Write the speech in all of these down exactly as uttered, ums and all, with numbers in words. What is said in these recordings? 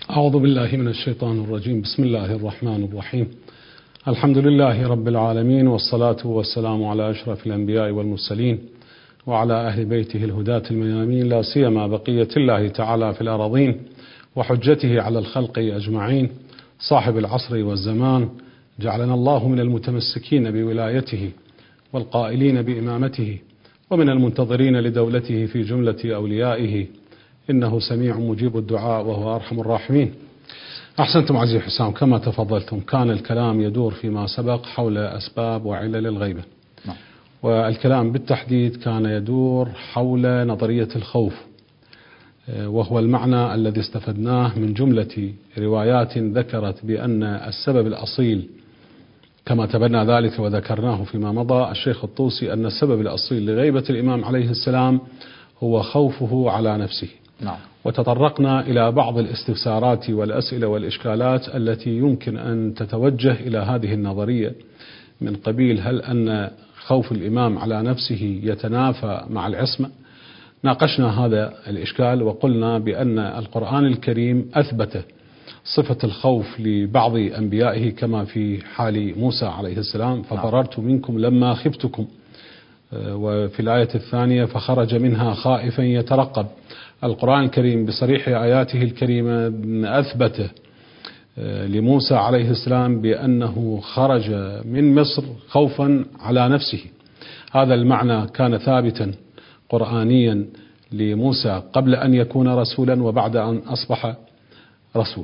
أعوذ بالله من الشيطان الرجيم. بسم الله الرحمن الرحيم. الحمد لله رب العالمين، والصلاة والسلام على أشرف الأنبياء والمرسلين وعلى أهل بيته الهداة الميامين، لا سيما بقية الله تعالى في الأراضين وحجته على الخلق أجمعين، صاحب العصر والزمان. جعلنا الله من المتمسكين بولايته والقائلين بإمامته، ومن المنتظرين لدولته في جملة أوليائه، إنه سميع مجيب الدعاء وهو أرحم الراحمين. أحسنتم عزيزي حسام، كما تفضلتم كان الكلام يدور فيما سبق حول أسباب وعلل الغيبة، والكلام بالتحديد كان يدور حول نظرية الخوف، وهو المعنى الذي استفدناه من جملة روايات ذكرت بأن السبب الأصيل، كما تبنى ذلك وذكرناه فيما مضى الشيخ الطوسي، أن السبب الأصيل لغيبة الإمام عليه السلام هو خوفه على نفسه. نعم. وتطرقنا إلى بعض الاستفسارات والأسئلة والإشكالات التي يمكن أن تتوجه إلى هذه النظرية، من قبيل هل أن خوف الإمام على نفسه يتنافى مع العصمة؟ ناقشنا هذا الإشكال وقلنا بأن القرآن الكريم أثبت صفة الخوف لبعض أنبيائه، كما في حال موسى عليه السلام: ففررت منكم لما خفتكم. وفي الآية الثانية: فخرج منها خائفا يترقب. القرآن الكريم بصريح آياته الكريمة أثبت لموسى عليه السلام بأنه خرج من مصر خوفا على نفسه. هذا المعنى كان ثابتا قرآنيا لموسى قبل أن يكون رسولا وبعد أن أصبح رسول.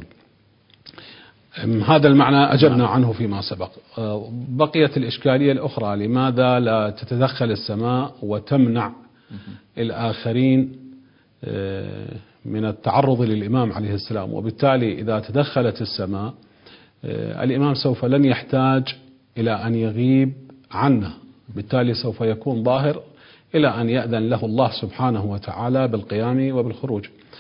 هذا المعنى أجبنا عنه فيما سبق. بقيت الإشكالية الأخرى: لماذا لا تتدخل السماء وتمنع الآخرين من التعرض للإمام عليه السلام؟ وبالتالي إذا تدخلت السماء الإمام سوف لن يحتاج إلى أن يغيب عنه، بالتالي سوف يكون ظاهر إلى أن يأذن له الله سبحانه وتعالى بالقيام وبالخروج.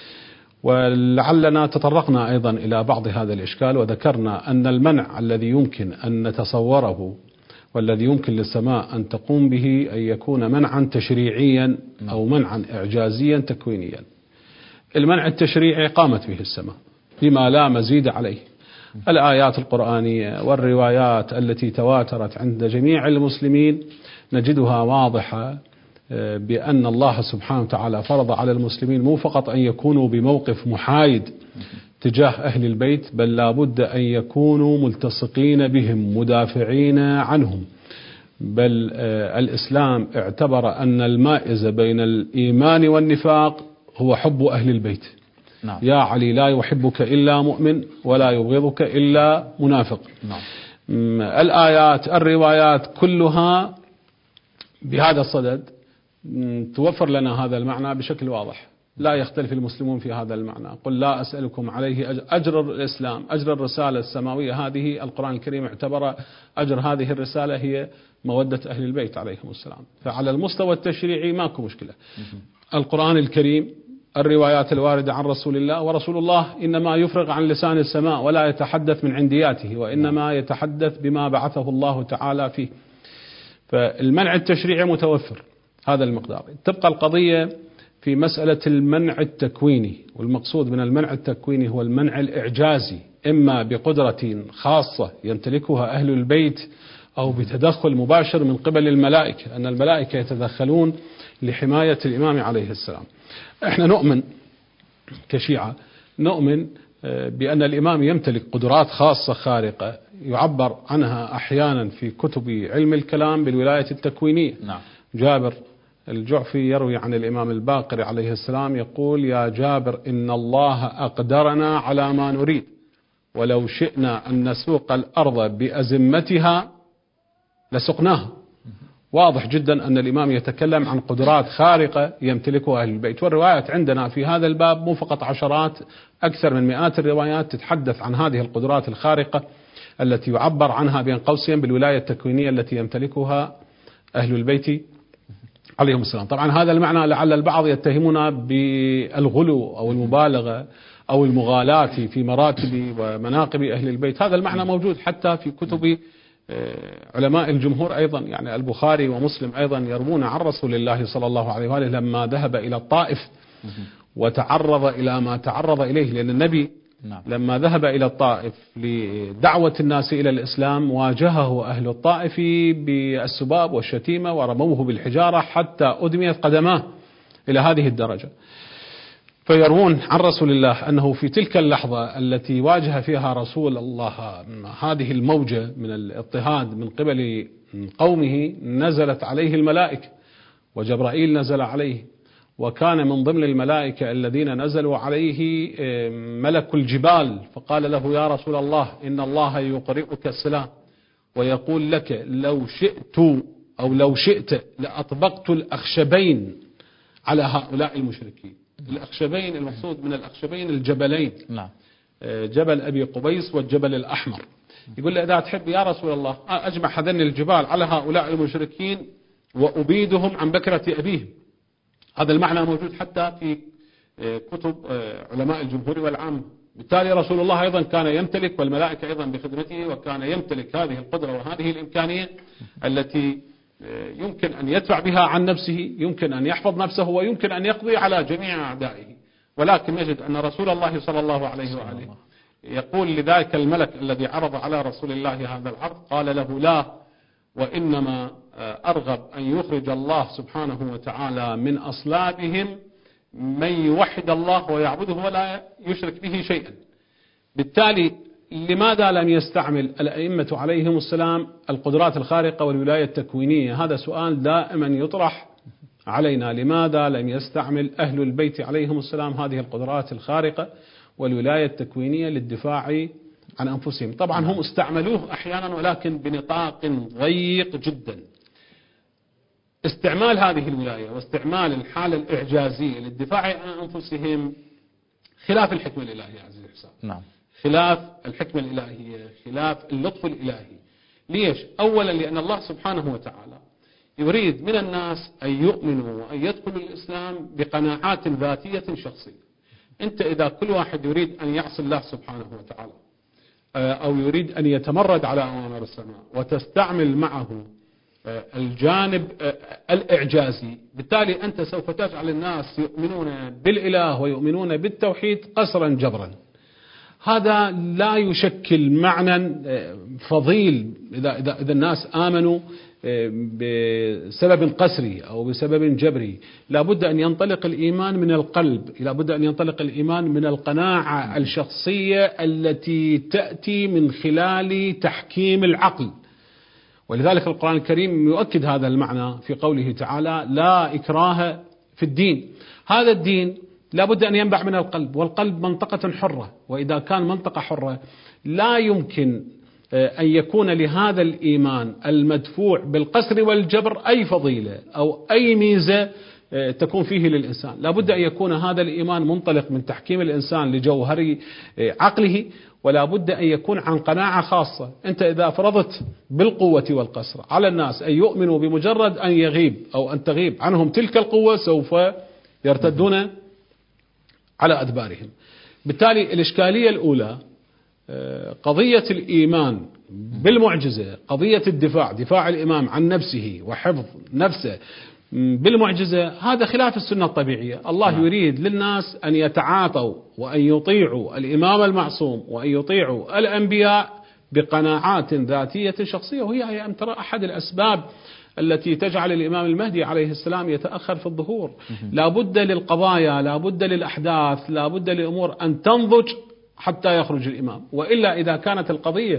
ولعلنا تطرقنا أيضا إلى بعض هذا الإشكال وذكرنا أن المنع الذي يمكن أن نتصوره والذي يمكن للسماء أن تقوم به أن يكون منعا تشريعيا أو منعا إعجازيا تكوينيا. المنع التشريعي قامت به السماء بما لا مزيد عليه. الآيات القرآنية والروايات التي تواترت عند جميع المسلمين نجدها واضحة بأن الله سبحانه وتعالى فرض على المسلمين مو فقط أن يكونوا بموقف محايد تجاه أهل البيت، بل لا بد أن يكونوا ملتصقين بهم مدافعين عنهم. بل الإسلام اعتبر أن المائز بين الإيمان والنفاق هو حب أهل البيت. نعم. يا علي لا يحبك إلا مؤمن ولا يبغضك إلا منافق. نعم. الآيات الروايات كلها بهذا الصدد توفر لنا هذا المعنى بشكل واضح. لا يختلف المسلمون في هذا المعنى. قل لا أسألكم عليه أجر, أجر الإسلام، أجر الرسالة السماوية هذه. القرآن الكريم اعتبر أجر هذه الرسالة هي مودة أهل البيت عليهم السلام. فعلى المستوى التشريعي ماكو مشكلة. القرآن الكريم، الروايات الواردة عن رسول الله، ورسول الله إنما يفرغ عن لسان السماء ولا يتحدث من عندياته، وإنما يتحدث بما بعثه الله تعالى فيه. فالمنع التشريعي متوفر هذا المقدار. تبقى القضية في مسألة المنع التكويني، والمقصود من المنع التكويني هو المنع الإعجازي، إما بقدرة خاصة يمتلكها أهل البيت أو بتدخل مباشر من قبل الملائكة، أن الملائكة يتدخلون لحماية الإمام عليه السلام. احنا نؤمن كشيعة نؤمن بأن الإمام يمتلك قدرات خاصة خارقة يعبر عنها أحيانا في كتب علم الكلام بالولاية التكوينية. نعم. جابر الجعفي يروي عن الإمام الباقر عليه السلام يقول: يا جابر إن الله أقدرنا على ما نريد، ولو شئنا أن نسوق الأرض بأزمتها لسقناها. واضح جدا أن الإمام يتكلم عن قدرات خارقة يمتلكها أهل البيت. والروايات عندنا في هذا الباب مو فقط عشرات، أكثر من مئات الروايات تتحدث عن هذه القدرات الخارقة التي يعبر عنها بين قوسين بالولاية التكوينية التي يمتلكها أهل البيت عليهم السلام. طبعا هذا المعنى لعل البعض يتهمنا بالغلو أو المبالغة أو المغالاة في مراتب ومناقب أهل البيت. هذا المعنى موجود حتى في كتب علماء الجمهور أيضا، يعني البخاري ومسلم أيضا يروون عن رسول الله صلى الله عليه وآله لما ذهب إلى الطائف وتعرض إلى ما تعرض إليه، لأن النبي نعم. لما ذهب إلى الطائف لدعوة الناس إلى الإسلام واجهه أهل الطائف بالسباب والشتيمة ورموه بالحجارة حتى أدميت قدماه إلى هذه الدرجة. فيروون عن رسول الله أنه في تلك اللحظة التي واجه فيها رسول الله هذه الموجة من الاضطهاد من قبل قومه نزلت عليه الملائكة، وجبرائيل نزل عليه، وكان من ضمن الملائكة الذين نزلوا عليه ملك الجبال، فقال له يا رسول الله إن الله يقرئك السلام ويقول لك لو شئت أو لو شئت لأطبقت الأخشبين على هؤلاء المشركين. الأخشبين المقصود من الأخشبين الجبلين، نعم. جبل أبي قبيس والجبل الأحمر. يقول له إذا تحب يا رسول الله أجمع هذين الجبال على هؤلاء المشركين وأبيدهم عن بكرة أبيهم. هذا المعنى موجود حتى في كتب علماء الجمهور والعامة. بالتالي رسول الله أيضا كان يمتلك والملائكة أيضا بخدمته، وكان يمتلك هذه القدرة وهذه الإمكانية التي يمكن أن يدفع بها عن نفسه، يمكن أن يحفظ نفسه، ويمكن أن يقضي على جميع أعدائه. ولكن نجد أن رسول الله صلى الله عليه وآله يقول لذلك الملك الذي عرض على رسول الله هذا العرض قال له لا، وإنما أرغب أن يخرج الله سبحانه وتعالى من أصلابهم من يوحد الله ويعبده ولا يشرك به شيئا. بالتالي لماذا لم يستعمل الأئمة عليهم السلام القدرات الخارقة والولاية التكوينية؟ هذا سؤال دائما يطرح علينا. لماذا لم يستعمل أهل البيت عليهم السلام هذه القدرات الخارقة والولاية التكوينية للدفاع عن أنفسهم؟ طبعا هم استعملوه أحيانا ولكن بنطاق ضيق جدا. استعمال هذه الولاية واستعمال الحالة الإعجازية للدفاع عن أنفسهم خلاف الحكمة الإلهية عزيزي الحسام. نعم. خلاف الحكمة الإلهية، خلاف اللطف الإلهي. ليش؟ أولا لأن الله سبحانه وتعالى يريد من الناس أن يؤمنوا وأن يدخلوا الإسلام بقناعات ذاتية شخصية. أنت إذا كل واحد يريد أن يعصي الله سبحانه وتعالى أو يريد أن يتمرد على أوامر السماء وتستعمل معه الجانب الإعجازي، بالتالي أنت سوف تجعل الناس يؤمنون بالإله ويؤمنون بالتوحيد قسرا جبرا. هذا لا يشكل معنى فضيل إذا, إذا, إذا الناس آمنوا بسبب قسري أو بسبب جبري. لابد أن ينطلق الإيمان من القلب، لابد أن ينطلق الإيمان من القناعة الشخصية التي تأتي من خلال تحكيم العقل. ولذلك القرآن الكريم يؤكد هذا المعنى في قوله تعالى لا إكراه في الدين. هذا الدين لابد أن ينبع من القلب، والقلب منطقة حرة، وإذا كان منطقة حرة لا يمكن أن يكون لهذا الإيمان المدفوع بالقسر والجبر أي فضيلة أو أي ميزة تكون فيه للإنسان. لابد أن يكون هذا الإيمان منطلق من تحكيم الإنسان لجوهر عقله، ولا بد أن يكون عن قناعة خاصة. أنت إذا فرضت بالقوة والقسر على الناس أن يؤمنوا بمجرد أن يغيب أو أن تغيب عنهم تلك القوة سوف يرتدون على أدبارهم. بالتالي الإشكالية الأولى قضية الإيمان بالمعجزة، قضية الدفاع، دفاع الإمام عن نفسه وحفظ نفسه بالمعجزة، هذا خلاف السنة الطبيعية. الله نعم. يريد للناس أن يتعاطوا وأن يطيعوا الإمام المعصوم وأن يطيعوا الأنبياء بقناعات ذاتية شخصية، وهي أن ترى أحد الأسباب التي تجعل الإمام المهدي عليه السلام يتأخر في الظهور. لا بد للقضايا، لا بد للأحداث، لا بد للأمور أن تنضج حتى يخرج الإمام، وإلا إذا كانت القضية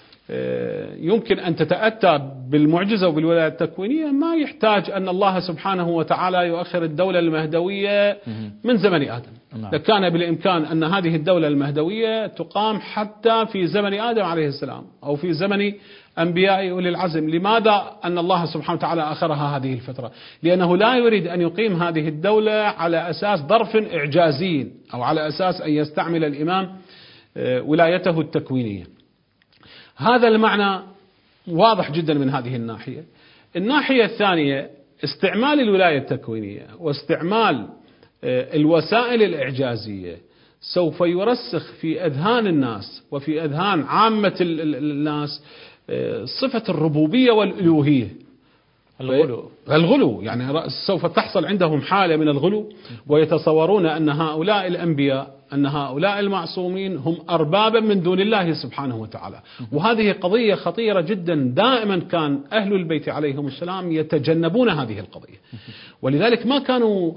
يمكن أن تتأتى بالمعجزة وبالولاية التكوينية ما يحتاج أن الله سبحانه وتعالى يؤخر الدولة المهدوية من زمن آدم. لكان بالإمكان أن هذه الدولة المهدوية تقام حتى في زمن آدم عليه السلام أو في زمن أنبياء أولي العزم. لماذا أن الله سبحانه وتعالى أخرها هذه الفترة؟ لأنه لا يريد أن يقيم هذه الدولة على أساس ظرف إعجازي أو على أساس أن يستعمل الإمام ولايته التكوينية. هذا المعنى واضح جدا من هذه الناحية. الناحية الثانية استعمال الولاية التكوينية واستعمال الوسائل الإعجازية سوف يرسخ في أذهان الناس وفي أذهان عامة الناس صفة الربوبية والألوهية. الغلو الغلو يعني سوف تحصل عندهم حالة من الغلو، ويتصورون أن هؤلاء الأنبياء أن هؤلاء المعصومين هم أربابا من دون الله سبحانه وتعالى. وهذه قضية خطيرة جدا، دائما كان أهل البيت عليهم السلام يتجنبون هذه القضية، ولذلك ما كانوا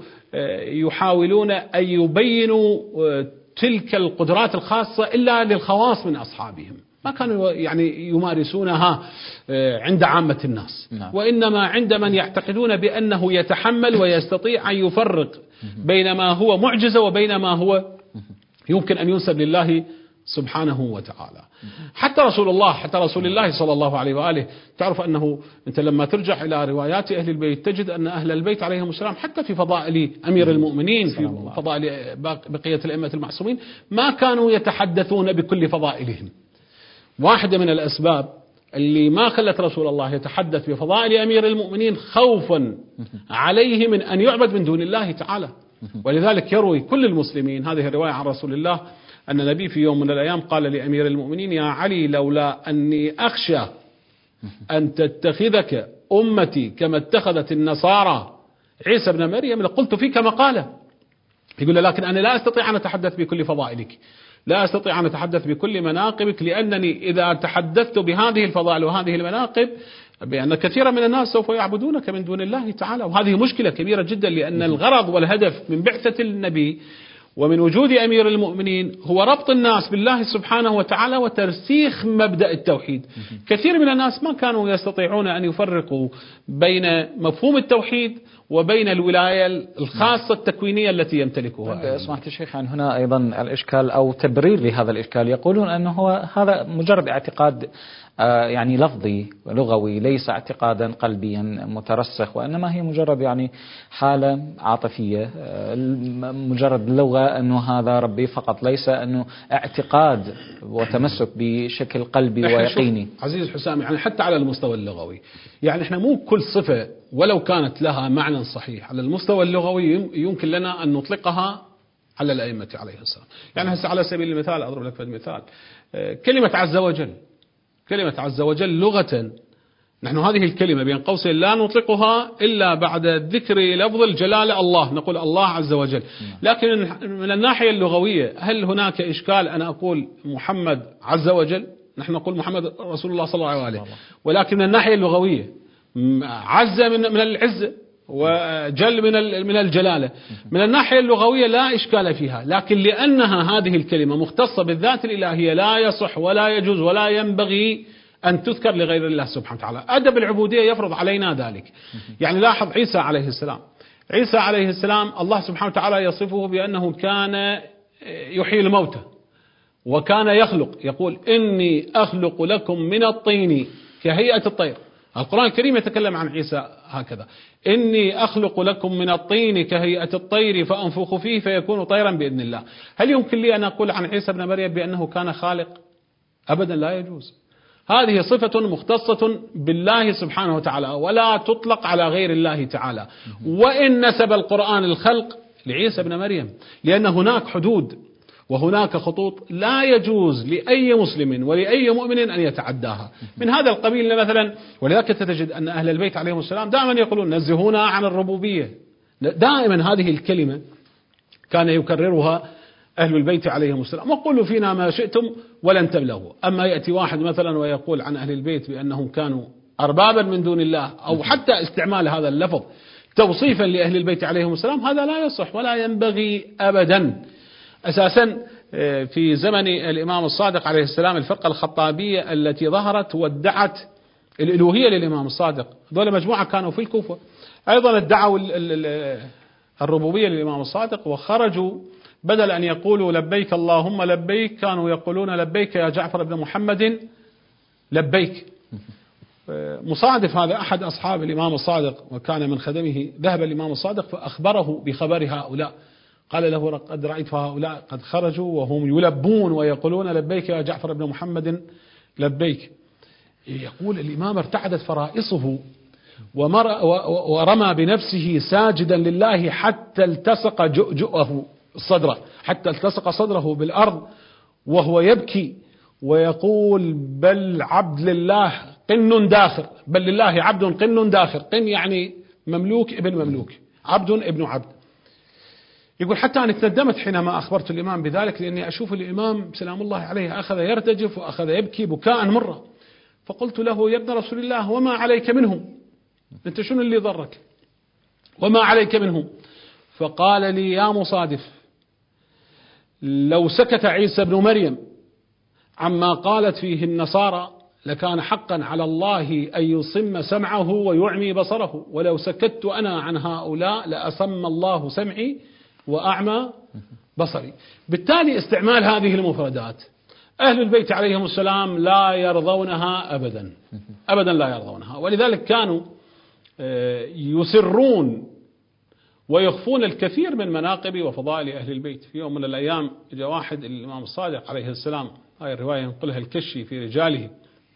يحاولون أن يبينوا تلك القدرات الخاصة إلا للخواص من أصحابهم، ما كانوا يعني يمارسونها عند عامة الناس، وإنما عند من يعتقدون بأنه يتحمل ويستطيع أن يفرق بين ما هو معجزة وبين ما هو يمكن أن ينسب لله سبحانه وتعالى. حتى رسول الله حتى رسول الله صلى الله عليه وآله، تعرف أنه أنت لما ترجع إلى روايات أهل البيت تجد أن أهل البيت عليهم السلام حتى في فضائل أمير المؤمنين، في فضائل بقية الأئمة المعصومين، ما كانوا يتحدثون بكل فضائلهم. واحدة من الأسباب اللي ما خلت رسول الله يتحدث بفضائل أمير المؤمنين خوفا عليه من أن يعبد من دون الله تعالى. ولذلك يروي كل المسلمين هذه الرواية عن رسول الله أن النبي في يوم من الأيام قال لأمير المؤمنين: يا علي، لولا أني أخشى أن تتخذك أمتي كما اتخذت النصارى عيسى بن مريم لقلت فيك مقالة. يقول: لكن أنا لا أستطيع أن أتحدث بكل فضائلك، لا أستطيع أن أتحدث بكل مناقبك، لأنني إذا تحدثت بهذه الفضائل وهذه المناقب بأن كثيرا من الناس سوف يعبدونك من دون الله تعالى. وهذه مشكلة كبيرة جدا، لأن الغرض والهدف من بعثة النبي ومن وجود أمير المؤمنين هو ربط الناس بالله سبحانه وتعالى وترسيخ مبدأ التوحيد. كثير من الناس ما كانوا يستطيعون أن يفرقوا بين مفهوم التوحيد وبين الولاية الخاصة التكوينية التي يمتلكها. سمعت الشيخ عن هنا أيضا الإشكال أو تبرير لهذا الإشكال، يقولون أنه هو هذا مجرد اعتقاد يعني لفظي لغوي، ليس اعتقادا قلبيا مترسخ، وإنما هي مجرد يعني حالة عاطفية، مجرد لغة أنه هذا ربي فقط، ليس أنه اعتقاد وتمسك بشكل قلبي ويقيني. عزيز حسام، يعني حتى على المستوى اللغوي، يعني احنا مو كل صفة ولو كانت لها معنى صحيح على المستوى اللغوي يمكن لنا أن نطلقها على الأئمة عليه السلام. يعني هسه على سبيل المثال أضرب لك مثال، كلمة عز وجل، كلمة عز وجل لغة نحن هذه الكلمة بين قوسين لا نطلقها إلا بعد ذكر لفظ الجلالة الله، نقول الله عز وجل. لكن من الناحية اللغوية هل هناك إشكال أن أقول محمد عز وجل؟ نحن نقول محمد رسول الله صلى الله عليه وآله، ولكن من الناحية اللغوية عز من من العزة وجل من من الجلالة، من الناحية اللغوية لا إشكال فيها، لكن لأنها هذه الكلمة مختصة بالذات الإلهية لا يصح ولا يجوز ولا ينبغي أن تذكر لغير الله سبحانه وتعالى. أدب العبودية يفرض علينا ذلك. يعني لاحظ عيسى عليه السلام، عيسى عليه السلام الله سبحانه وتعالى يصفه بأنه كان يحيي الموتى وكان يخلق، يقول: إني أخلق لكم من الطين كهيئة الطير. القرآن الكريم يتكلم عن عيسى هكذا: إني أخلق لكم من الطين كهيئة الطير فأنفخ فيه فيكون طيرا بإذن الله. هل يمكن لي أن أقول عن عيسى بن مريم بأنه كان خالق؟ أبدا لا يجوز. هذه صفة مختصة بالله سبحانه وتعالى ولا تطلق على غير الله تعالى، وإن نسب القرآن الخلق لعيسى بن مريم، لأن هناك حدود وهناك خطوط لا يجوز لأي مسلم ولأي مؤمن أن يتعداها من هذا القبيل مثلا. ولذلك تجد أن أهل البيت عليهم السلام دائما يقولون: نزهونا عن الربوبية. دائما هذه الكلمة كان يكررها أهل البيت عليهم السلام: وقولوا فينا ما شئتم ولن تبلغوا. أما يأتي واحد مثلا ويقول عن أهل البيت بأنهم كانوا أربابا من دون الله، أو حتى استعمال هذا اللفظ توصيفا لأهل البيت عليهم السلام، هذا لا يصح ولا ينبغي أبدا. أساسا في زمن الإمام الصادق عليه السلام الفرقة الخطابية التي ظهرت وادعت الإلوهية للإمام الصادق، دول مجموعة كانوا في الكوفة أيضا ادعوا الربوبية للإمام الصادق، وخرجوا بدل أن يقولوا لبيك اللهم لبيك كانوا يقولون لبيك يا جعفر بن محمد لبيك. مصادف هذا أحد أصحاب الإمام الصادق وكان من خدمه، ذهب الإمام الصادق فأخبره بخبر هؤلاء، قال له: قد رأيت هؤلاء قد خرجوا وهم يلبون ويقولون لبيك يا جعفر بن محمد لبيك. يقول الإمام: ارتعدت فرائصه ورمى بنفسه ساجدا لله حتى التصق جؤجؤه الصدر، حتى التصق صدره بالأرض وهو يبكي ويقول: بل عبد لله قن داخر، بل لله عبد قن داخر. قن يعني مملوك ابن مملوك، عبد ابن عبد. يقول حتى أنا تندمت حينما أخبرت الإمام بذلك، لأني أشوف الإمام سلام الله عليه أخذ يرتجف وأخذ يبكي بكاء مرة. فقلت له: يا ابن رسول الله، وما عليك منهم؟ أنت شنو اللي ضرك؟ وما عليك منهم؟ فقال لي: يا مصادف، لو سكت عيسى بن مريم عما قالت فيه النصارى لكان حقا على الله أن يصم سمعه ويعمي بصره، ولو سكت أنا عن هؤلاء لأصم الله سمعي وأعمى بصري. بالتالي استعمال هذه المفردات أهل البيت عليهم السلام لا يرضونها أبدا أبدا، لا يرضونها. ولذلك كانوا يسرون ويخفون الكثير من مناقب وفضائل أهل البيت. في يوم من الأيام جاء واحد الإمام الصادق عليه السلام، هاي الرواية ينقلها الكشي في رجاله،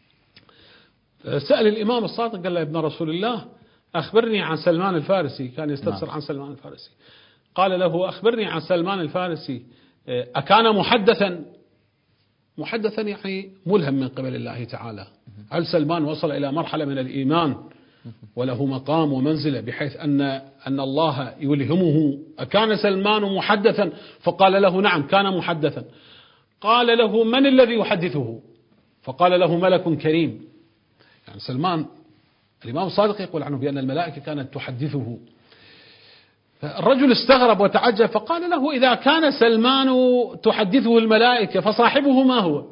سأل الإمام الصادق قال له: يا ابن رسول الله، أخبرني عن سلمان الفارسي. كان يستفسر عن سلمان الفارسي. قال له: أخبرني عن سلمان الفارسي، أكان محدثا؟ محدثا يعني ملهم من قبل الله تعالى. هل سلمان وصل إلى مرحلة من الإيمان وله مقام ومنزلة بحيث أن أن الله يلهمه؟ أكان سلمان محدثا؟ فقال له: نعم كان محدثا. قال له: من الذي يحدثه؟ فقال له: ملك كريم. يعني سلمان الإمام الصادق يقول عنه بأن الملائكة كانت تحدثه. الرجل استغرب وتعجب، فقال له: إذا كان سلمان تحدثه الملائكة فصاحبه ما هو؟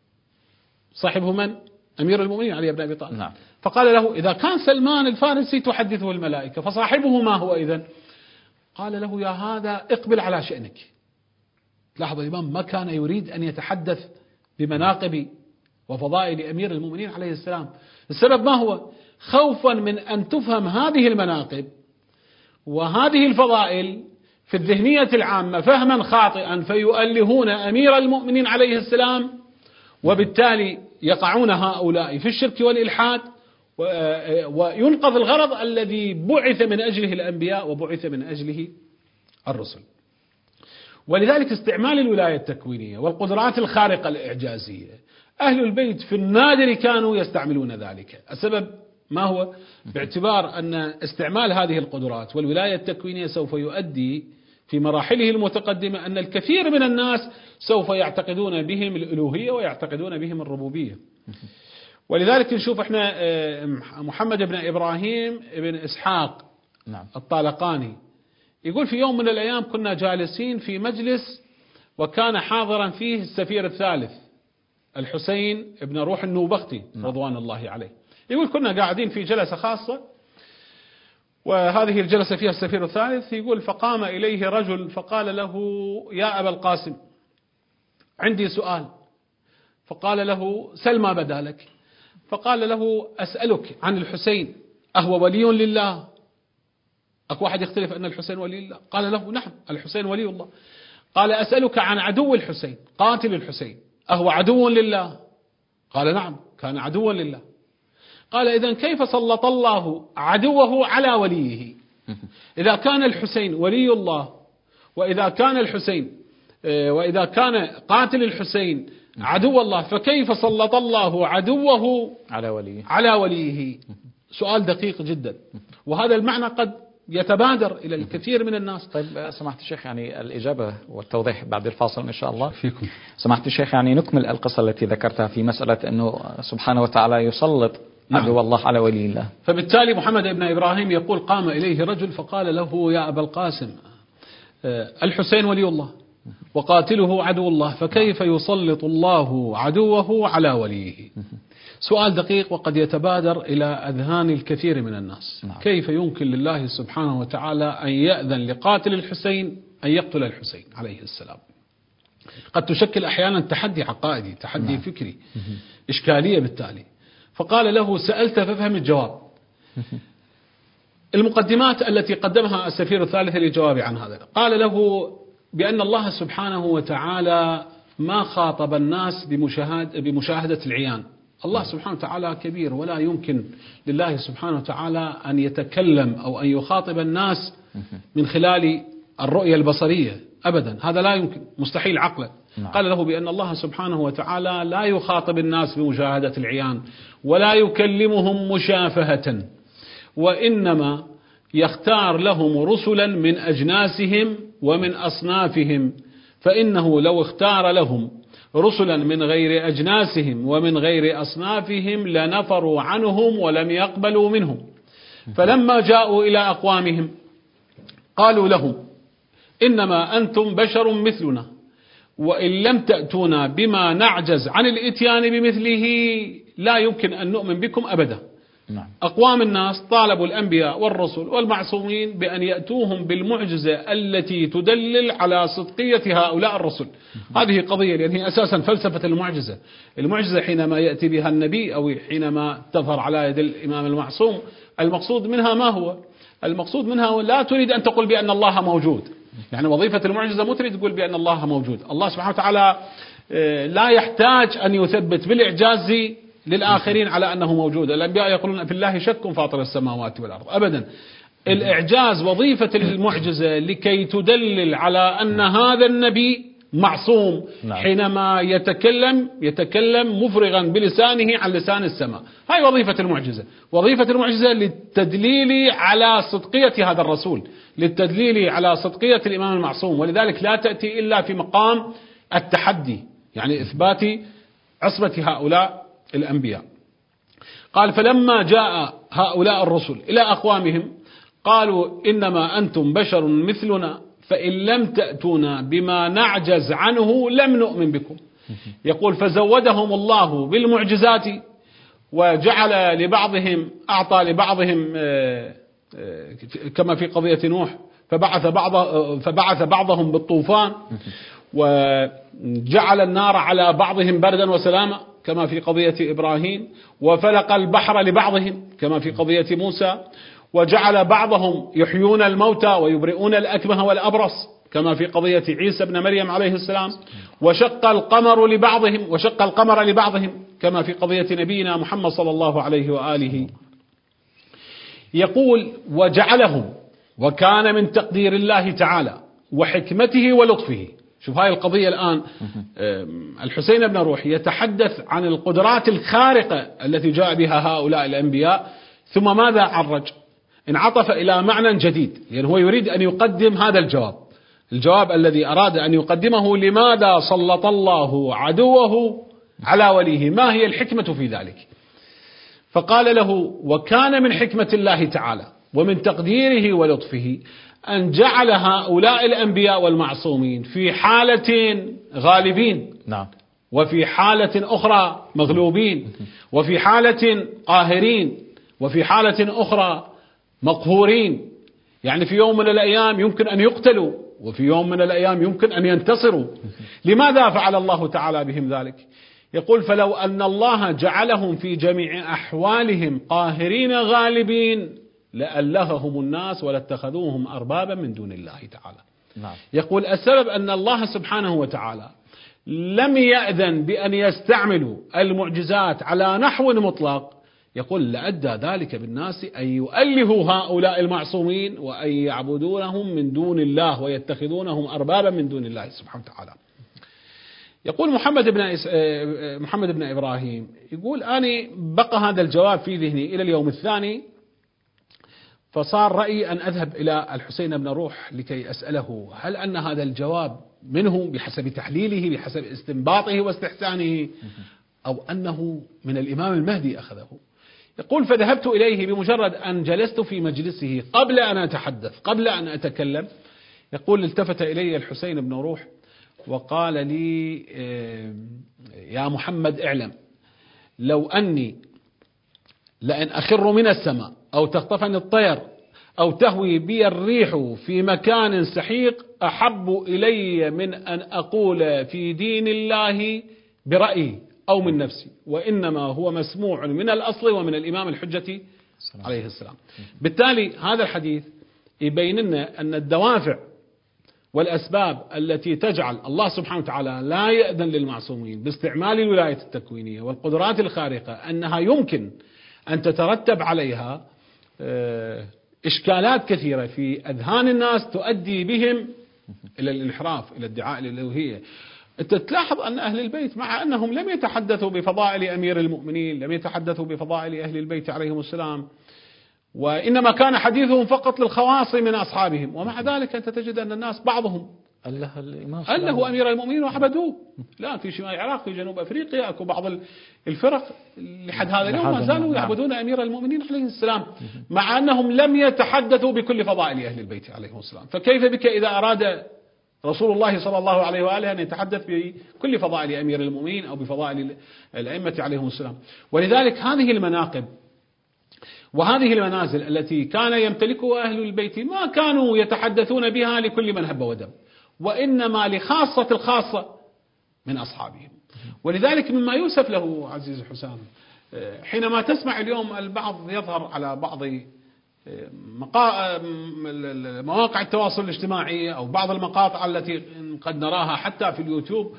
صاحبه من؟ أمير المؤمنين علي بن أبي طالب. نعم. فقال له: إذا كان سلمان الفارسي تحدثه الملائكة فصاحبه ما هو إذن؟ قال له: يا هذا اقبل على شأنك. لاحظ الإمام ما كان يريد أن يتحدث بمناقب وفضائل أمير المؤمنين عليه السلام. السبب ما هو؟ خوفا من أن تفهم هذه المناقب وهذه الفضائل في الذهنية العامة فهما خاطئا فيؤلهون أمير المؤمنين عليه السلام، وبالتالي يقعون هؤلاء في الشرك والإلحاد، وينقض الغرض الذي بعث من أجله الأنبياء وبعث من أجله الرسل. ولذلك استعمال الولاية التكوينية والقدرات الخارقة الإعجازية أهل البيت في النادر كانوا يستعملون ذلك. السبب ما هو؟ باعتبار أن استعمال هذه القدرات والولاية التكوينية سوف يؤدي في مراحله المتقدمة أن الكثير من الناس سوف يعتقدون بهم الألوهية ويعتقدون بهم الربوبية. ولذلك نشوف احنا محمد بن إبراهيم بن إسحاق نعم. الطالقاني يقول: في يوم من الأيام كنا جالسين في مجلس وكان حاضرا فيه السفير الثالث الحسين بن روح النوبختي رضوان الله عليه. يقول: كنا قاعدين في جلسة خاصة وهذه الجلسة فيها السفير الثالث. يقول: فقام إليه رجل فقال له: يا أبا القاسم، عندي سؤال. فقال له: سل ما بدا لك. فقال له: أسألك عن الحسين، أهو ولي لله؟ أكو واحد يختلف أن الحسين ولي الله؟ قال له: نعم الحسين ولي الله. قال: أسألك عن عدو الحسين، قاتل الحسين، أهو عدو لله؟ قال: نعم كان عدوا لله. قال: إذن كيف سلط الله عدوه على وليه؟ إذا كان الحسين ولي الله، وإذا كان الحسين وإذا كان قاتل الحسين عدو الله، فكيف سلط الله عدوه على وليه على وليه؟ سؤال دقيق جدا، وهذا المعنى قد يتبادر إلى الكثير من الناس. طيب سمحت الشيخ، يعني الإجابة والتوضيح بعد الفاصل إن شاء الله فيكم. سمحت الشيخ، يعني نكمل القصة التي ذكرتها في مسألة أنه سبحانه وتعالى يسلط عدو الله على ولي الله. فبالتالي محمد بن إبراهيم يقول: قام إليه رجل فقال له: يا أبا القاسم، الحسين ولي الله وقاتله عدو الله، فكيف يسلط الله عدوه على وليه؟ سؤال دقيق وقد يتبادر إلى أذهان الكثير من الناس. نعم. كيف يمكن لله سبحانه وتعالى أن يأذن لقاتل الحسين أن يقتل الحسين عليه السلام؟ قد تشكل أحيانا تحدي عقائدي، تحدي نعم. فكري، إشكالية بالتالي. فقال له: سألت فافهم الجواب. المقدمات التي قدمها السفير الثالث للجواب عن هذا، قال له بأن الله سبحانه وتعالى ما خاطب الناس بمشاهد بمشاهدة العيان. الله سبحانه وتعالى كبير، ولا يمكن لله سبحانه وتعالى أن يتكلم أو أن يخاطب الناس من خلال الرؤية البصرية أبدا، هذا لا يمكن، مستحيل عقلا. نعم. قال له بأن الله سبحانه وتعالى لا يخاطب الناس بمشاهدة العيان ولا يكلمهم مشافهة، وإنما يختار لهم رسلا من أجناسهم ومن أصنافهم، فإنه لو اختار لهم رسلا من غير أجناسهم ومن غير أصنافهم لنفروا عنهم ولم يقبلوا منهم. فلما جاءوا إلى أقوامهم قالوا لهم إنما أنتم بشر مثلنا، وإن لم تأتونا بما نعجز عن الإتيان بمثله لا يمكن أن نؤمن بكم أبدا. نعم. أقوام الناس طالبوا الأنبياء والرسل والمعصومين بأن يأتوهم بالمعجزة التي تدلل على صدقية هؤلاء الرسل. هذه قضية، لأن هي أساسا فلسفة المعجزة. المعجزة حينما يأتي بها النبي أو حينما تظهر على يد الإمام المعصوم، المقصود منها ما هو؟ المقصود منها لا تريد أن تقول بأن الله موجود، يعني وظيفة المعجزة مو تريد تقول بأن الله موجود. الله سبحانه وتعالى لا يحتاج أن يثبت بالإعجاز للآخرين على أنه موجود. الأنبياء يقولون في الله شك فاطر السماوات والأرض، أبدا. الإعجاز وظيفة المعجزة لكي تدلل على أن هذا النبي معصوم. نعم. حينما يتكلم يتكلم مفرغا بلسانه عن لسان السماء، هاي وظيفة المعجزة. وظيفة المعجزة للتدليل على صدقية هذا الرسول، للتدليل على صدقية الإمام المعصوم، ولذلك لا تأتي إلا في مقام التحدي، يعني إثبات عصمة هؤلاء الأنبياء. قال فلما جاء هؤلاء الرسل إلى أقوامهم قالوا إنما أنتم بشر مثلنا فإن لم تأتونا بما نعجز عنه لم نؤمن بكم. يقول فزودهم الله بالمعجزات وجعل لبعضهم أعطى لبعضهم كما في قضية نوح فبعث بعض فبعث بعضهم بالطوفان، وجعل النار على بعضهم بردا وسلاما كما في قضية إبراهيم، وفلق البحر لبعضهم كما في قضية موسى، وجعل بعضهم يحيون الموتى ويبرئون الأكمه والأبرص كما في قضية عيسى ابن مريم عليه السلام، وشق القمر لبعضهم وشق القمر لبعضهم كما في قضية نبينا محمد صلى الله عليه وآله. يقول وجعلهم، وكان من تقدير الله تعالى وحكمته ولطفه. شوف هاي القضية الآن، الحسين بن روح يتحدث عن القدرات الخارقة التي جاء بها هؤلاء الأنبياء، ثم ماذا عرج؟ انعطف إلى معنى جديد، يعني هو يريد أن يقدم هذا الجواب الجواب الذي أراد أن يقدمه: لماذا سلط الله عدوه على وليه؟ ما هي الحكمة في ذلك؟ فقال له: وكان من حكمة الله تعالى ومن تقديره ولطفه أن جعل هؤلاء الأنبياء والمعصومين في حالة غالبين، نعم، وفي حالة أخرى مغلوبين، وفي حالة قاهرين، وفي حالة أخرى مقهورين. يعني في يوم من الأيام يمكن أن يقتلوا، وفي يوم من الأيام يمكن أن ينتصروا. لماذا فعل الله تعالى بهم ذلك؟ يقول: فلو أن الله جعلهم في جميع أحوالهم قاهرين غالبين لألههم الناس ولاتخذوهم أربابا من دون الله تعالى. نعم. يقول السبب أن الله سبحانه وتعالى لم يأذن بأن يستعملوا المعجزات على نحو مطلق، يقول لأدى ذلك بالناس أن يؤلهوا هؤلاء المعصومين وأن يعبدونهم من دون الله ويتخذونهم أربابا من دون الله سبحانه وتعالى. يقول محمد بن إس... محمد بن إبراهيم، يقول: أنا بقى هذا الجواب في ذهني إلى اليوم الثاني، فصار رأيي أن أذهب إلى الحسين بن روح لكي أسأله هل أن هذا الجواب منه بحسب تحليله بحسب استنباطه واستحسانه، أو أنه من الإمام المهدي أخذه. يقول: فذهبت إليه بمجرد أن جلست في مجلسه قبل أن أتحدث قبل أن أتكلم. يقول: التفت إلي الحسين بن روح وقال لي: يا محمد اعلم لو أني لأن أخر من السماء أو تخطفني الطير أو تهوي بي الريح في مكان سحيق أحب إلي من أن أقول في دين الله برأيي أو من نفسي، وإنما هو مسموع من الأصل ومن الإمام الحجة عليه السلام. بالتالي هذا الحديث يبين لنا أن الدوافع والأسباب التي تجعل الله سبحانه وتعالى لا يأذن للمعصومين باستعمال الولاية التكوينية والقدرات الخارقة أنها يمكن أن تترتب عليها إشكالات كثيرة في أذهان الناس تؤدي بهم إلى الانحراف، إلى ادعاء الألوهية. أنت تلاحظ أن أهل البيت مع أنهم لم يتحدثوا بفضائل أمير المؤمنين، لم يتحدثوا بفضائل أهل البيت عليهم السلام، وإنما كان حديثهم فقط للخواص من أصحابهم، ومع ذلك أنت تجد أن الناس بعضهم أله الإمام أله أمير المؤمنين وعبدوه. لا، في شمال العراق، في جنوب أفريقيا، أكو بعض الفرق لحد هذا اليوم ما زالوا يعبدون أمير المؤمنين عليه السلام، مع أنهم لم يتحدثوا بكل فضائل أهل البيت عليهم السلام. فكيف بك إذا أراد رسول الله صلى الله عليه وآله أن يتحدث بكل فضائل أمير المؤمنين أو بفضائل الأئمة عليهم السلام؟ ولذلك هذه المناقب وهذه المنازل التي كان يمتلكها أهل البيت ما كانوا يتحدثون بها لكل من هب ودب، وإنما لخاصة الخاصة من أصحابهم. ولذلك مما يوسف له عزيز حسام، حينما تسمع اليوم البعض يظهر على بعض مواقع التواصل الاجتماعي أو بعض المقاطع التي قد نراها حتى في اليوتيوب،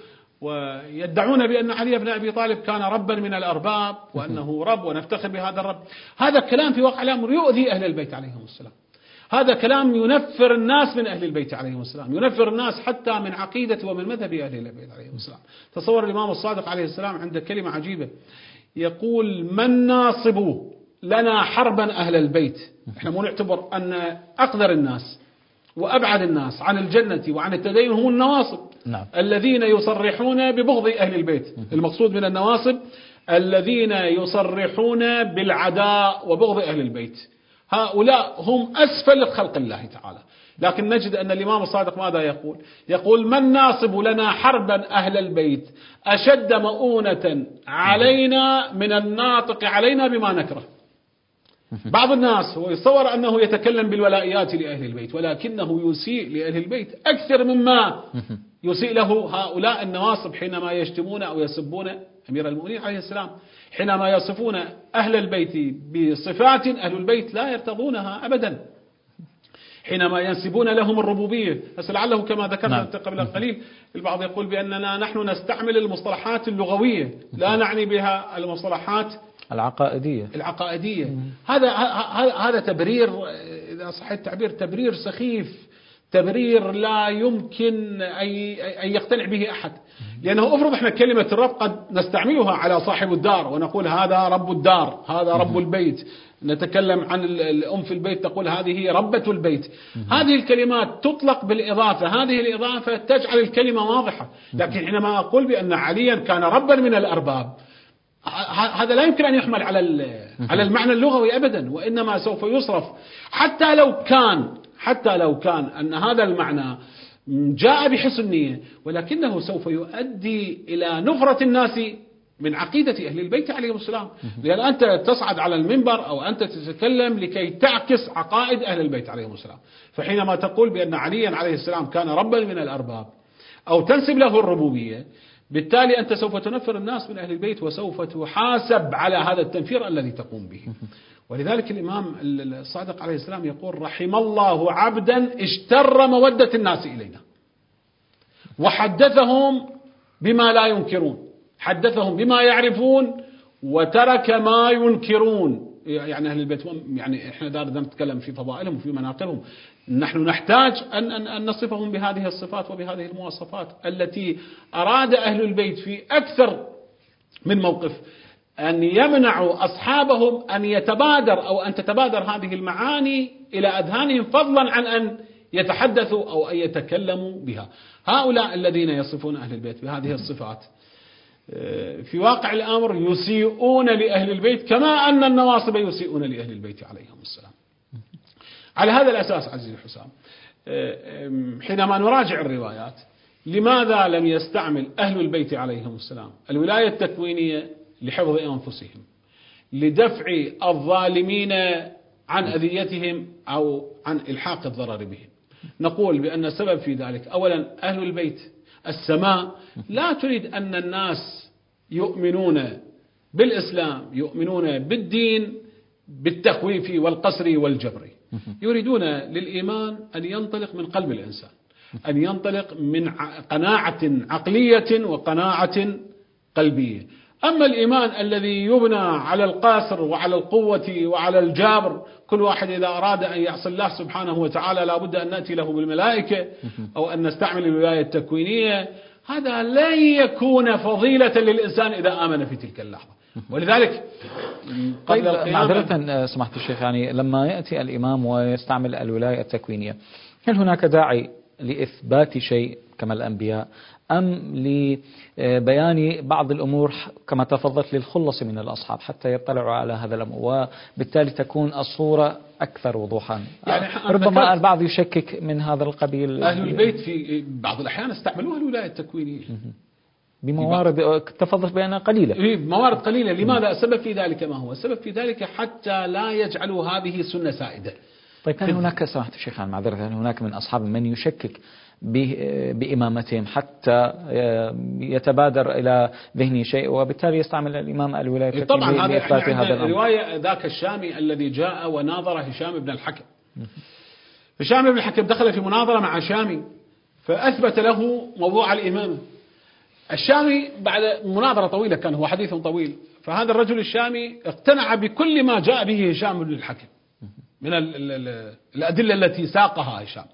ويدعون بأن علي بن أبي طالب كان ربا من الأرباب وأنه رب ونفتخر بهذا الرب. هذا كلام في واقع الأمر يؤذي أهل البيت عليهم السلام، هذا كلام ينفر الناس من أهل البيت عليهم السلام، ينفر الناس حتى من عقيدة ومن مذهب أهل البيت عليهم السلام. تصور الإمام الصادق عليه السلام عند كلمة عجيبة، يقول: من ناصب لنا حربا أهل البيت. احنا مو نعتبر أن أقدر الناس وأبعد الناس عن الجنة وعن التدين هم النواصب. نعم. الذين يصرحون ببغض أهل البيت. المقصود من النواصب الذين يصرحون بالعداء وبغض أهل البيت، هؤلاء هم أسفل خلق الله تعالى. لكن نجد أن الإمام الصادق ماذا يقول؟ يقول: من ناصب لنا حربا أهل البيت أشد مؤونة علينا من الناطق علينا بما نكره. بعض الناس هو يتصور أنه يتكلم بالولائيات لأهل البيت، ولكنه يسيء لأهل البيت أكثر مما يسيء له هؤلاء النواصب حينما يشتمون أو يسبون أمير المؤمنين عليه السلام، حينما يصفون أهل البيت بصفات أهل البيت لا يرتضونها أبدا، حينما ينسبون لهم الربوبية. بس لعله كما ذكرنا قبل قليل البعض يقول بأننا نحن نستعمل المصطلحات اللغوية، لا نعني بها المصطلحات العقائدية العقائدية هذا هذا تبرير، إذا صح التعبير، تبرير سخيف، تبرير لا يمكن أن يقتنع به أحد. لأنه أفرض إحنا كلمة الرب قد نستعملها على صاحب الدار ونقول هذا رب الدار، هذا رب البيت. نتكلم عن الأم في البيت تقول هذه هي ربة البيت. هذه الكلمات تطلق بالإضافة، هذه الإضافة تجعل الكلمة واضحة. لكن حينما أقول بأن عليا كان ربا من الأرباب، هذا لا يمكن أن يحمل على على المعنى اللغوي أبدا، وإنما سوف يصرف. حتى لو كان حتى لو كان أن هذا المعنى جاء بحسن نية، ولكنه سوف يؤدي إلى نفرة الناس من عقيدة أهل البيت عليهم السلام. لأن أنت تصعد على المنبر أو أنت تتكلم لكي تعكس عقائد أهل البيت عليهم السلام. فحينما تقول بأن عليا عليه السلام كان ربا من الأرباب أو تنسب له الربوبية، بالتالي أنت سوف تنفر الناس من أهل البيت وسوف تحاسب على هذا التنفير الذي تقوم به. ولذلك الإمام الصادق عليه السلام يقول: رحم الله عبدا اشتر مودة الناس إلينا وحدثهم بما لا ينكرون، حدثهم بما يعرفون وترك ما ينكرون. يعني أهل البيت، يعني إحنا دارنا نتكلم في فضائلهم وفي مناقبهم، نحن نحتاج أن, أن, أن نصفهم بهذه الصفات وبهذه المواصفات التي أراد أهل البيت في أكثر من موقف أن يمنعوا أصحابهم أن يتبادر أو أن تتبادر هذه المعاني إلى أذهانهم، فضلا عن أن يتحدثوا أو أن يتكلموا بها. هؤلاء الذين يصفون أهل البيت بهذه الصفات في واقع الأمر يسيئون لأهل البيت كما أن النواصب يسيئون لأهل البيت عليهم السلام. على هذا الأساس عزيزي حسام، حينما نراجع الروايات، لماذا لم يستعمل أهل البيت عليهم السلام الولاية التكوينية لحفظ أنفسهم، لدفع الظالمين عن أذيتهم أو عن إلحاق الضرر بهم؟ نقول بأن السبب في ذلك أولا أهل البيت السماء لا تريد أن الناس يؤمنون بالإسلام، يؤمنون بالدين بالتخويف والقسر والجبر، يريدون للإيمان أن ينطلق من قلب الإنسان، أن ينطلق من قناعة عقلية وقناعة قلبية. أما الإيمان الذي يبنى على القاسر وعلى القوة وعلى الجابر، كل واحد إذا أراد أن يعصي الله سبحانه وتعالى لا بد أن نأتي له بالملائكة أو أن نستعمل الولاية التكوينية هذا لن يكون فضيلة للإنسان إذا آمن في تلك اللحظة. ولذلك طيب معذرة سمحت الشيخ، يعني لما يأتي الإمام ويستعمل الولاية التكوينية، هل هناك داعي لإثبات شيء كما الأنبياء، أم لبيان بعض الأمور كما تفضلت للخلص من الأصحاب حتى يطلعوا على هذا الأمر، وبالتالي تكون الصورة أكثر وضوحا؟ يعني ربما البعض يشكك من هذا القبيل. أهل البيت في بعض الأحيان استعملوها الولاية التكوينية بموارد تفضلت بأنها قليلة، موارد قليلة. لماذا؟ السبب في ذلك ما هو السبب في ذلك؟ حتى لا يجعلوا هذه سنة سائدة. طيب هل هناك سماحة الشيخ عن معذرة هل هناك من أصحاب من يشكك بإمامتهم حتى يتبادر إلى ذهنه شيء وبالتالي يستعمل الإمام الولاية التكوينية؟ طبعا هذا هذا الرواية ذاك الشامي الذي جاء وناظر هشام بن الحكم. هشام بن الحكم دخل في مناظرة مع شامي فأثبت له موضوع الإمامة. الشامي بعد مناظرة طويلة، كان هو حديث طويل، فهذا الرجل الشامي اقتنع بكل ما جاء به هشام بن الحكم من ال ال ال الأدلة التي ساقها هشام،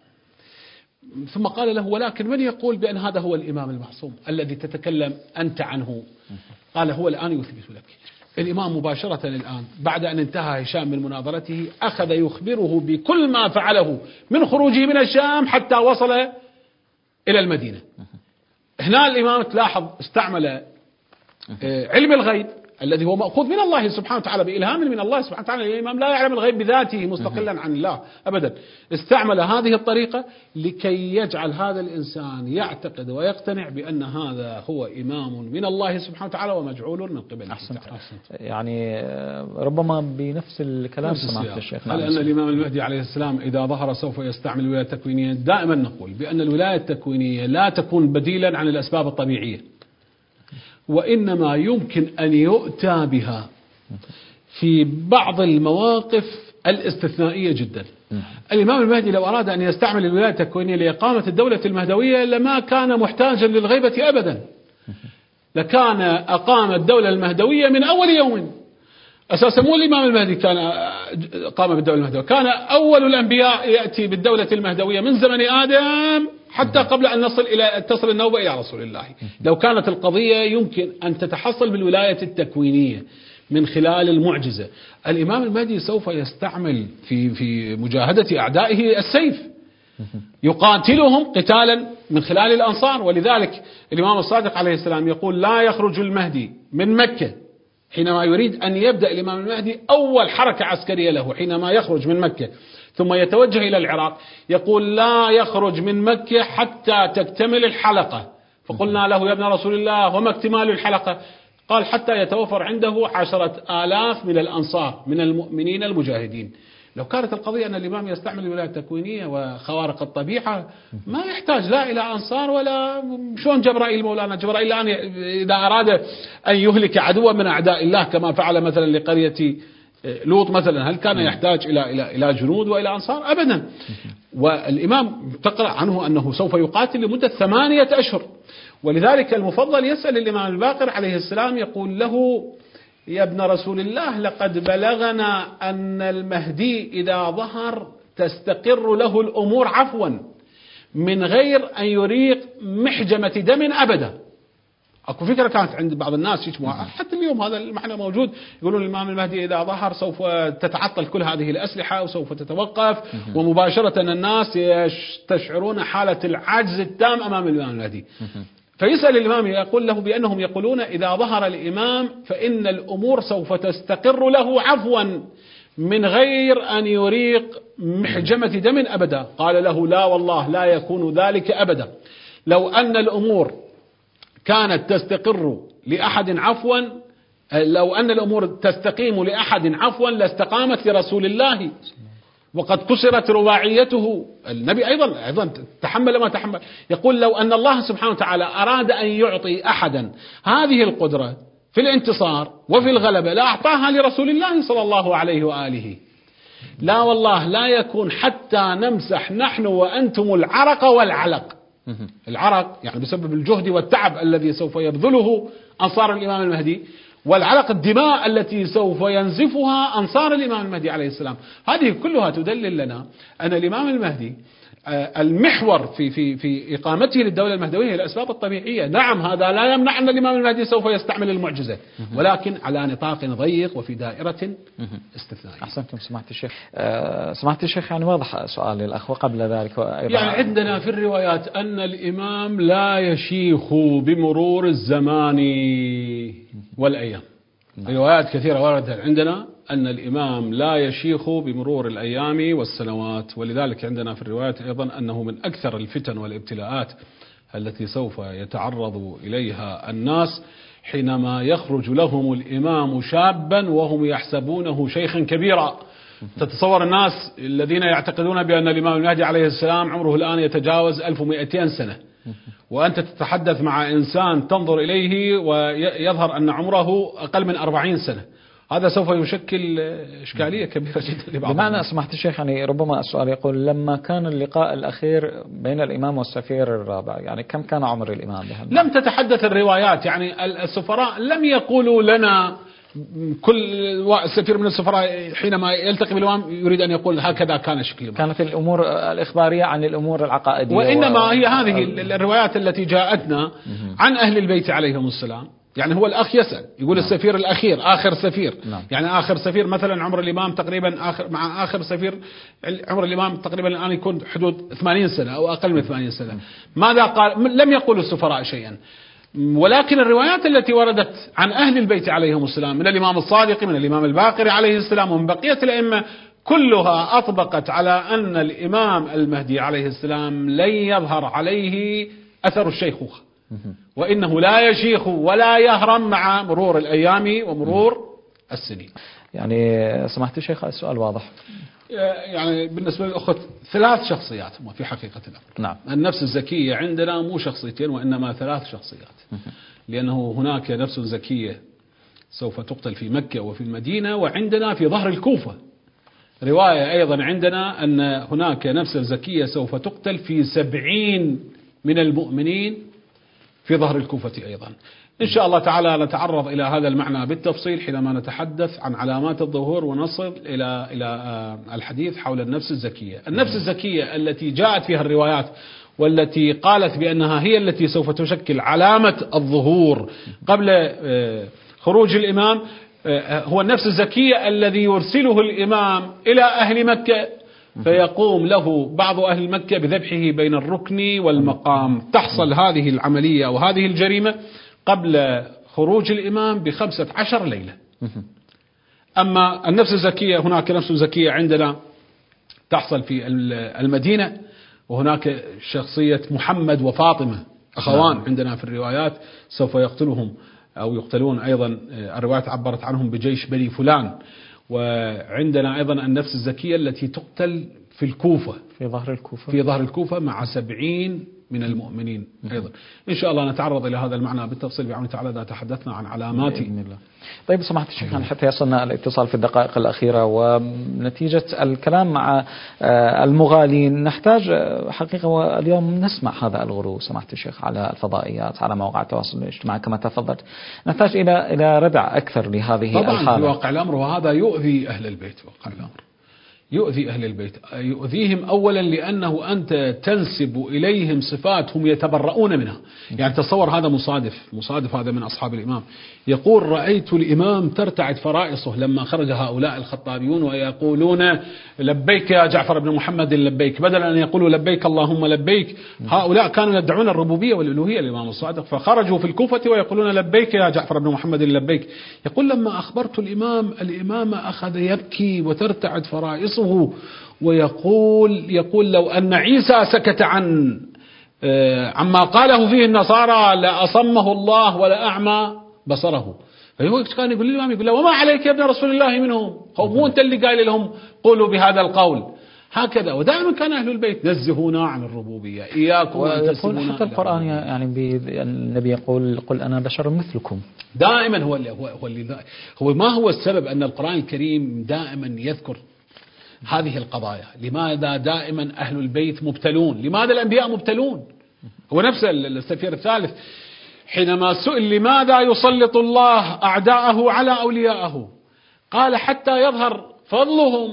ثم قال له: ولكن من يقول بأن هذا هو الإمام المعصوم الذي تتكلم أنت عنه؟ قال: هو الآن يثبت لك. الإمام مباشرة الآن بعد أن انتهى هشام من مناظرته أخذ يخبره بكل ما فعله من خروجه من الشام حتى وصل إلى المدينة. هنا الإمام تلاحظ استعمل علم الغيب الذي هو مأخوذ من الله سبحانه وتعالى بإلهام من الله سبحانه وتعالى. الإمام لا يعلم الغيب بذاته مستقلا عن الله أبدا. استعمل هذه الطريقة لكي يجعل هذا الإنسان يعتقد ويقتنع بأن هذا هو إمام من الله سبحانه وتعالى ومجعول من قبله. أحسنت. أحسنت. يعني ربما بنفس الكلام سمعت الشيخ. هل أن الإمام المهدي عليه السلام إذا ظهر سوف يستعمل الولاية التكوينية؟ دائما نقول بأن الولاية التكوينية لا تكون بديلا عن الأسباب الطبيعية، وإنما يمكن أن يؤتى بها في بعض المواقف الاستثنائية جدا. الإمام المهدي لو أراد أن يستعمل الولاية التكوينية لإقامة الدولة المهدوية لما كان محتاجا للغيبة أبدا، لكان أقام الدولة المهدوية من أول يوم. أساسا مو الإمام المهدي كان قام بالدولة المهدوية، كان أول الأنبياء يأتي بالدولة المهدوية من زمن آدم حتى قبل أن نصل إلى تصل النوبة إلى رسول الله. لو كانت القضية يمكن أن تتحصل بالولاية التكوينية من خلال المعجزة، الإمام المهدي سوف يستعمل في في مجاهدة أعدائه السيف، يقاتلهم قتالا من خلال الأنصار. ولذلك الإمام الصادق عليه السلام يقول: لا يخرج المهدي من مكة. حينما يريد أن يبدأ الإمام المهدي أول حركة عسكرية له حينما يخرج من مكة ثم يتوجه إلى العراق، يقول: لا يخرج من مكة حتى تكتمل الحلقة. فقلنا له: يا ابن رسول الله وما اكتمال الحلقة؟ قال: حتى يتوفر عنده عشرة آلاف من الأنصار من المؤمنين المجاهدين. لو كانت القضية أن الإمام يستعمل الولاية التكوينية وخوارق الطبيعة ما يحتاج لا إلى أنصار ولا شلون جبرائيل مولانا جبرائيل الآن إذا أراد أن يهلك عدوا من أعداء الله كما فعل مثلا لقرية لوط مثلا، هل كان يحتاج إلى إلى إلى جنود وإلى أنصار؟ أبدا. والإمام تقرأ عنه أنه سوف يقاتل لمدة ثمانية أشهر. ولذلك المفضل يسأل الإمام الباقر عليه السلام يقول له: يا ابن رسول الله لقد بلغنا أن المهدي إذا ظهر تستقر له الأمور عفوا من غير أن يريق محجمة دم أبدا. أكو فكرة كانت عند بعض الناس يجمعوا حتى اليوم هذا المعنى موجود، يقولون الإمام المهدي إذا ظهر سوف تتعطل كل هذه الأسلحة وسوف تتوقف، ومباشرة الناس يستشعرون حالة العجز التام أمام الإمام المهدي. فيسأل الإمام يقول له بأنهم يقولون إذا ظهر الإمام فإن الأمور سوف تستقر له عفوا من غير أن يريق محجمة دم أبدا. قال له: لا والله لا يكون ذلك أبدا. لو أن الأمور كانت تستقر لأحد عفوا، لو أن الأمور تستقيم لأحد عفوا لاستقامت لرسول الله، وقد كسرت رباعيته. النبي أيضا أيضا تحمل ما تحمل. يقول: لو أن الله سبحانه وتعالى أراد أن يعطي أحدا هذه القدرة في الانتصار وفي الغلبة لا أعطاها لرسول الله صلى الله عليه وآله. لا والله لا يكون حتى نمسح نحن وأنتم العرق والعلق. العرق يعني بسبب الجهد والتعب الذي سوف يبذله أنصار الإمام المهدي، والعلق الدماء التي سوف ينزفها أنصار الإمام المهدي عليه السلام. هذه كلها تدلل لنا أن الإمام المهدي المحور في في في إقامته للدولة المهدوية هي الأسباب الطبيعية. نعم هذا لا يمنع أن الإمام المهدي سوف يستعمل المعجزة، ولكن على نطاق ضيق وفي دائرة استثنائية. أحسنتم سماحة الشيخ. أه سماحة الشيخ، يعني واضح سؤال الأخ. وقبل ذلك يعني عندنا في الروايات أن الإمام لا يشيخ بمرور الزمان والأيام. روايات كثيرة وردت عندنا أن الإمام لا يشيخ بمرور الأيام والسنوات، ولذلك عندنا في الروايات أيضا أنه من أكثر الفتن والابتلاءات التي سوف يتعرض إليها الناس حينما يخرج لهم الإمام شابا وهم يحسبونه شيخا كبيرا. تتصور الناس الذين يعتقدون بأن الإمام المهدي عليه السلام عمره الآن يتجاوز ألف ومئتين سنة، وأنت تتحدث مع إنسان تنظر إليه ويظهر أن عمره أقل من أربعين سنة. هذا سوف يشكل إشكالية كبيرة جدا لبعض. بمعنى سمحت الشيخ، يعني ربما السؤال يقول لما كان اللقاء الأخير بين الإمام والسفير الرابع، يعني كم كان عمر الإمام بهم؟ لم تتحدث الروايات، يعني السفراء لم يقولوا لنا كل سفير من السفراء حينما يلتقي بالإمام يريد أن يقول هكذا كان شكل الإمام. كانت الأمور الإخبارية عن الأمور العقائدية، وإنما و... هي هذه الروايات التي جاءتنا عن أهل البيت عليهم السلام. يعني هو الأخ يسأل يقول نعم. السفير الأخير آخر سفير نعم. يعني آخر سفير مثلا عمر الإمام تقريبا آخر مع آخر سفير عمر الإمام تقريبا الآن يكون حدود ثمانين سنة أو أقل من ثمانين سنة. ماذا قال؟ لم يقول السفراء شيئا، ولكن الروايات التي وردت عن أهل البيت عليهم السلام من الإمام الصادق من الإمام الباقر عليه السلام ومن بقية الأئمة كلها أطبقت على أن الإمام المهدي عليه السلام لن يظهر عليه أثر الشيخوخة، وإنه لا يشيخ ولا يهرم مع مرور الأيام ومرور السنين. يعني سمحت الشيخ السؤال واضح. يعني بالنسبة للأخوة ثلاث شخصيات في حقيقة الأمر. نعم. النفس الزكية عندنا مو شخصيتين وإنما ثلاث شخصيات، لأنه هناك نفس زكية سوف تقتل في مكة وفي المدينة، وعندنا في ظهر الكوفة رواية أيضا عندنا أن هناك نفس زكية سوف تقتل في سبعين من المؤمنين في ظهر الكوفة أيضا. إن شاء الله تعالى نتعرض إلى هذا المعنى بالتفصيل حينما نتحدث عن علامات الظهور ونصل إلى إلى الحديث حول النفس الزكية. النفس الزكية التي جاءت فيها الروايات والتي قالت بأنها هي التي سوف تشكل علامة الظهور قبل خروج الإمام هو النفس الزكية الذي يرسله الإمام إلى أهل مكة فيقوم له بعض أهل مكة بذبحه بين الركن والمقام. تحصل هذه العملية وهذه الجريمة قبل خروج الإمام بخمسة عشر ليلة. أما النفس الزكية هناك نفس زكية عندنا تحصل في المدينة، وهناك شخصية محمد وفاطمة أخوان عندنا في الروايات سوف يقتلهم أو يقتلون أيضا، الروايات عبرت عنهم بجيش بني فلان. وعندنا أيضا النفس الزكية التي تقتل في الكوفة في ظهر الكوفة في ظهر الكوفة مع سبعين من المؤمنين أيضا. إن شاء الله نتعرض إلى هذا المعنى بالتفصيل بعون تعالى إذا تحدثنا عن علامات. طيب سمحت الشيخ، حتى يصلنا الاتصال في الدقائق الأخيرة ونتيجة الكلام مع المغالين نحتاج حقيقة واليوم نسمع هذا الغلو سمحت الشيخ على الفضائيات على مواقع التواصل الاجتماعي كما تفضلت، نحتاج إلى إلى ردع أكثر لهذه طبعا الحالة. في واقع الأمر، وهذا يؤذي أهل البيت. واقع الأمر يؤذي أهل البيت، يؤذيهم أولا لأنه أنت تنسب إليهم صفات هم يتبرؤون منها. يعني تصور هذا مصادف مصادف هذا من أصحاب الإمام يقول رأيت الإمام ترتعد فرائصه لما خرج هؤلاء الخطابيون ويقولون لبيك يا جعفر بن محمد لبيك، بدل أن يقولوا لبيك اللهم لبيك. هؤلاء كانوا يدعون الربوبية والألوهية الإمام الصادق، فخرجوا في الكوفة ويقولون لبيك يا جعفر بن محمد لبيك. يقول لما أخبرت الإمام الإمام أخذ يبكي وترتعد فرائصه ويقول يقول لو أن عيسى سكت عن عما قاله فيه النصارى لأصمه الله ولا أعمى بصره. فهو كان يقول للإمام يقول له وما عليك يا ابن رسول الله منهم، هو أنت اللي قايل لهم قولوا بهذا القول هكذا. ودائما كان أهل البيت نزهونا عن الربوبية إياكم أن تسمونا. حتى القرآن يعني النبي يقول قل أنا بشر مثلكم. دائما هو اللي هو هو, اللي هو ما هو السبب أن القرآن الكريم دائما يذكر هذه القضايا؟ لماذا دائما أهل البيت مبتلون؟ لماذا الأنبياء مبتلون؟ هو نفس السفير الثالث حينما سئل لماذا يسلط الله أعداءه على أوليائه قال حتى يظهر فضلهم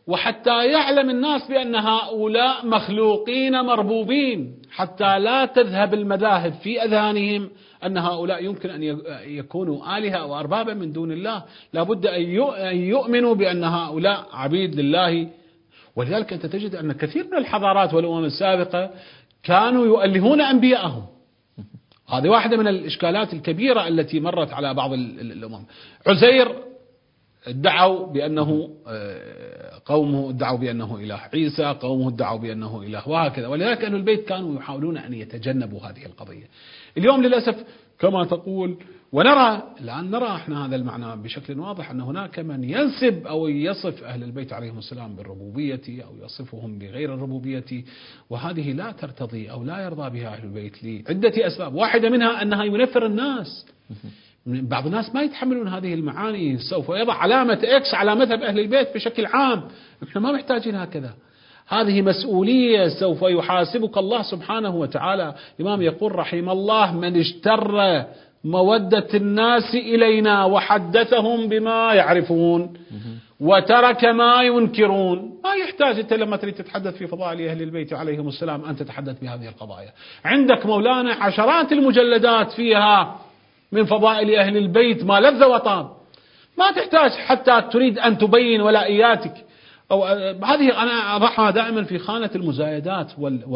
وحتى يعلم الناس بأن هؤلاء مخلوقين مربوبين، حتى لا تذهب المذاهب في أذهانهم أن هؤلاء يمكن أن يكونوا آلهة أو أربابا من دون الله. لابد أن يؤمنوا بأن هؤلاء عبيد لله. ولذلك أنت تجد أن كثير من الحضارات والأمم السابقة كانوا يؤلهون أنبياءهم. هذه واحدة من الإشكالات الكبيرة التي مرت على بعض الأمم. عزير ادعوا بأنه قومه ادعوا بأنه إله، عيسى قومه ادعوا بأنه إله، وهكذا. ولذلك أهل البيت كانوا يحاولون أن يتجنبوا هذه القضية. اليوم للأسف كما تقول، ونرى الآن نرى احنا هذا المعنى بشكل واضح، أن هناك من ينسب أو يصف أهل البيت عليهم السلام بالربوبية أو يصفهم بغير الربوبية، وهذه لا ترتضي أو لا يرضى بها أهل البيت لعدة أسباب. واحدة منها أنها ينفر الناس. بعض الناس ما يتحملون هذه المعاني، سوف يضع علامة إكس على مذهب أهل البيت بشكل عام. احنا ما محتاجين هكذا. هذه مسؤولية سوف يحاسبك الله سبحانه وتعالى. الإمام يقول رحم الله من اشتر مودة الناس إلينا وحدثهم بما يعرفون وترك ما ينكرون. ما يحتاج أنت لما تريد تتحدث في فضائل أهل البيت عليهم السلام أن تتحدث بهذه القضايا. عندك مولانا عشرات المجلدات فيها من فضائل أهل البيت ما لذ وطاب. ما تحتاج حتى تريد أن تبين ولائياتك أو هذه أنا أضعها دائما في خانة المزايدات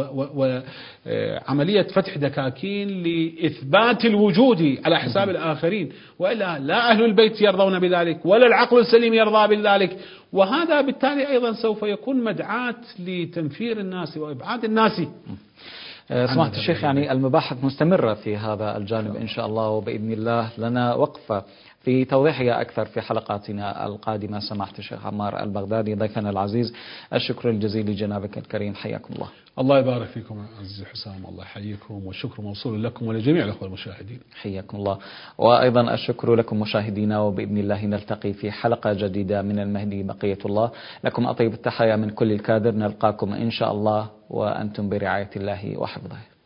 وعملية فتح دكاكين لإثبات الوجود على حساب الآخرين، وإلا لا أهل البيت يرضون بذلك ولا العقل السليم يرضى بذلك. وهذا بالتالي أيضا سوف يكون مدعاة لتنفير الناس وإبعاد الناس. سمعت الشيخ، يعني المباحث مستمرة في هذا الجانب إن شاء الله، وبإذن الله لنا وقفة في توضيحها أكثر في حلقاتنا القادمة. سماحة الشيخ عمار البغدادي ضيفنا العزيز، الشكر الجزيل لجنابك الكريم، حياكم الله. الله يبارك فيكم عزيزي حسام، الله يحييكم، والشكر موصول لكم ولجميع الأخوة المشاهدين. حياكم الله. وأيضا الشكر لكم مشاهدينا، وبإذن الله نلتقي في حلقة جديدة من المهدي بقية الله. لكم أطيب التحية من كل الكادر، نلقاكم إن شاء الله وأنتم برعاية الله وحفظه.